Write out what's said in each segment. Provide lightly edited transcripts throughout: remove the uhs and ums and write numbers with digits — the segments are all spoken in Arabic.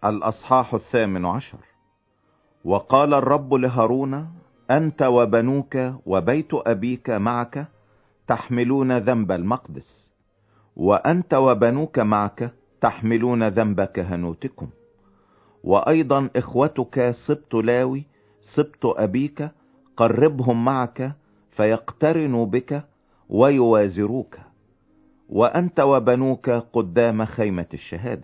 الأصحاح 18. وقال الرب لهارون: أنت وبنوك وبيت أبيك معك تحملون ذنب المقدس، وأنت وبنوك معك تحملون ذنب كهنوتكم، وأيضا إخوتك سبط لاوي سبط أبيك قربهم معك فيقترنوا بك ويوازروك، وأنت وبنوك قدام خيمة الشهادة،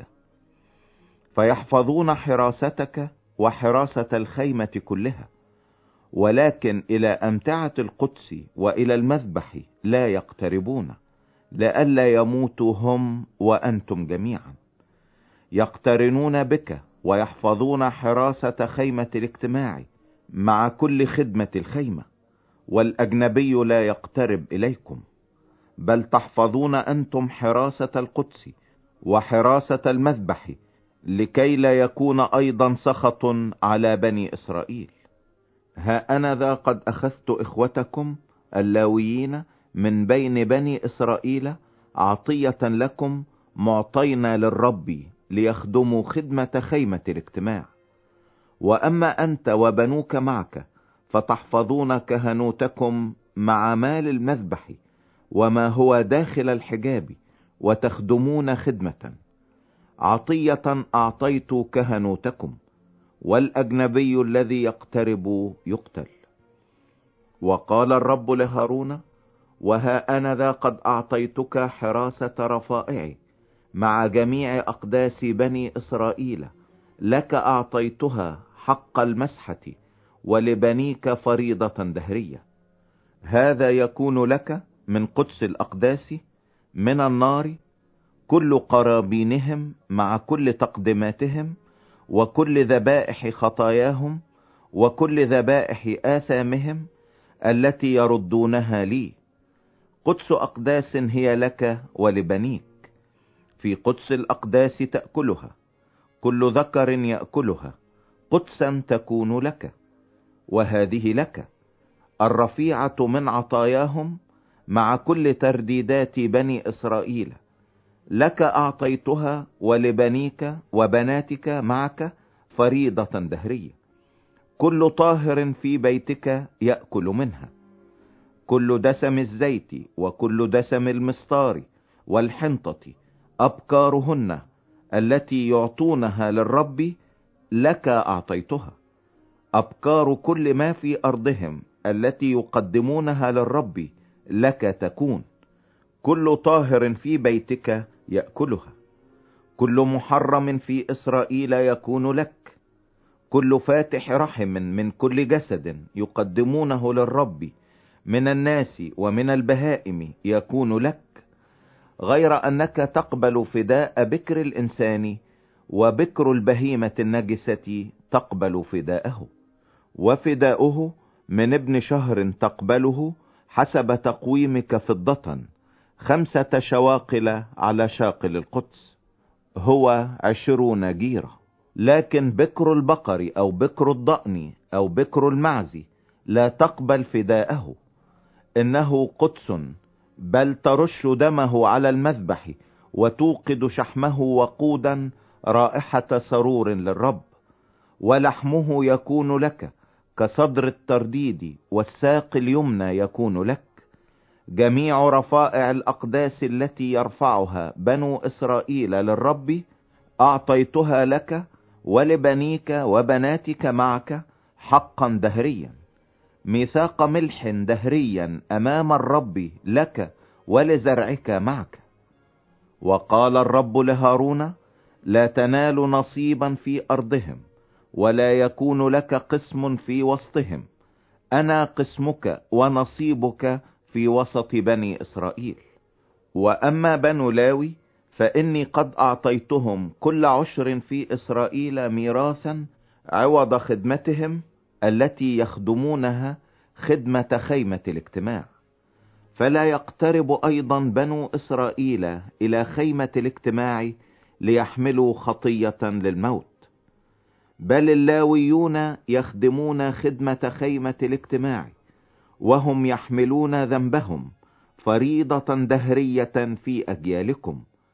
فيحفظون حراستك وحراسة الخيمة كلها، ولكن إلى أمتعة القدس وإلى المذبح لا يقتربون، لئلا يموتوا هم وأنتم جميعا. يقترنون بك ويحفظون حراسة خيمة الاجتماع مع كل خدمة الخيمة، والأجنبي لا يقترب إليكم، بل تحفظون أنتم حراسة القدس وحراسة المذبح، لكي لا يكون أيضا سخط على بني إسرائيل. ها أنا ذا قد أخذت إخوتكم اللاويين من بين بني إسرائيل عطية لكم معطينا للرب ليخدموا خدمة خيمة الاجتماع. وأما أنت وبنوك معك فتحفظون كهنوتكم مع مال المذبح وما هو داخل الحجاب، وتخدمون خدمة. عطية أعطيت كهنوتكم، والأجنبي الذي يقترب يقتل. وقال الرب لهارون: وها أنا ذا قد أعطيتك حراسة رفائعي مع جميع أقداس بني إسرائيل، لك أعطيتها حق المسحة، ولبنيك فريضة دهرية. هذا يكون لك من قدس الأقداس من النار كل قرابينهم مع كل تقدماتهم، وكل ذبائح خطاياهم، وكل ذبائح آثامهم التي يردونها لي. قدس أقداس هي لك ولبنيك، في قدس الأقداس تأكلها، كل ذكر يأكلها قدسا تكون لك. وهذه لك الرفيعة من عطاياهم مع كل ترديدات بني إسرائيل، لك أعطيتها ولبنيك وبناتك معك فريضة دهرية. كل طاهر في بيتك يأكل منها، كل دسم الزيت وكل دسم المستار والحنطة أبكارهن التي يعطونها للرب لك أعطيتها. أبكار كل ما في أرضهم التي يقدمونها للرب لك تكون، كل طاهر في بيتك يأكلها. كل محرم في إسرائيل يكون لك، كل فاتح رحم من كل جسد يقدمونه للرب من الناس ومن البهائم يكون لك، غير أنك تقبل فداء بكر الإنسان، وبكر البهيمة النجسة تقبل فداءه، وفداؤه من ابن شهر تقبله حسب تقويمك فضة 5 شواقل على شاقل القدس، هو 20 جيرة. لكن بكر البقر أو بكر الضأن أو بكر المعز لا تقبل فداءه، إنه قدس، بل ترش دمه على المذبح وتوقد شحمه وقودا رائحة سرور للرب. ولحمه يكون لك كصدر الترديد، والساق اليمنى يكون لك. جميع رفائع الأقداس التي يرفعها بنو إسرائيل للرب أعطيتها لك ولبنيك وبناتك معك حقا دهريا، ميثاق ملح دهريا أمام الرب لك ولزرعك معك. وقال الرب لهارون: لا تنال نصيبا في أرضهم، ولا يكون لك قسم في وسطهم، أنا قسمك ونصيبك في وسط بني إسرائيل. وأما بنو لاوي فإني قد أعطيتهم كل عشر في إسرائيل ميراثا عوض خدمتهم التي يخدمونها خدمة خيمة الاجتماع. فلا يقترب أيضا بنو إسرائيل إلى خيمة الاجتماع ليحملوا خطية للموت، بل اللاويون يخدمون خدمة خيمة الاجتماع، وهم يحملون ذنبهم فريضة دهرية في أجيالكم.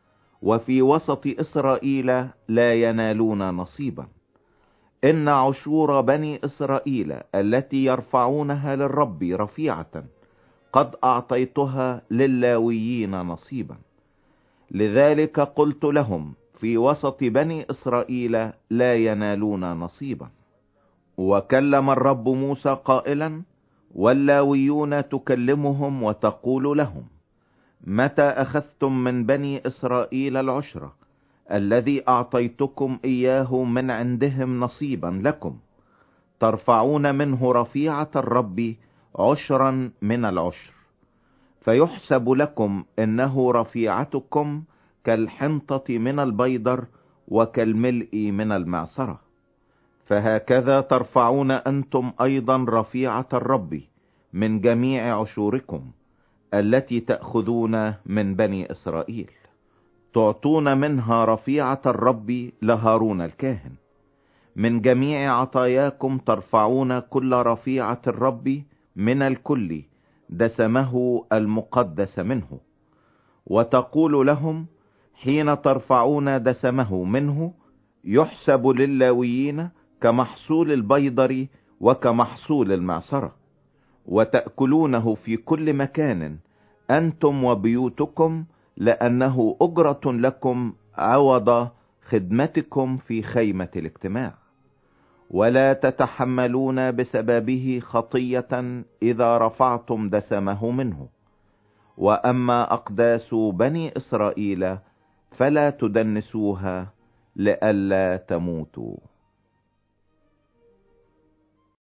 وفي وسط إسرائيل لا ينالون نصيبا. إن عشور بني إسرائيل التي يرفعونها للرب رفيعة قد أعطيتها للاويين نصيبا. لذلك قلت لهم في وسط بني إسرائيل لا ينالون نصيبا. وكلم الرب موسى قائلا: واللاويون تكلمهم وتقول لهم: متى أخذتم من بني إسرائيل العشرة الذي أعطيتكم إياه من عندهم نصيبا لكم، ترفعون منه رفيعة الرب عشرا من العشر، فيحسب لكم إنه رفيعتكم كالحنطة من البيدر وكالملء من المعصرة. فهكذا ترفعون أنتم أيضا رفيعة الرب من جميع عشوركم التي تأخذون من بني إسرائيل، تعطون منها رفيعة الرب لهارون الكاهن. من جميع عطاياكم ترفعون كل رفيعة الرب من الكل دسمه المقدس منه، وتقول لهم: حين ترفعون دسمه منه يحسب للاويين كمحصول البيضر وكمحصول المعصرة، وتأكلونه في كل مكان أنتم وبيوتكم، لأنه أجرة لكم عوض خدمتكم في خيمة الاجتماع. ولا تتحملون بسببه خطية إذا رفعتم دسمه منه. وأما أقداس بني إسرائيل فلا تدنسوها لئلا تموتوا.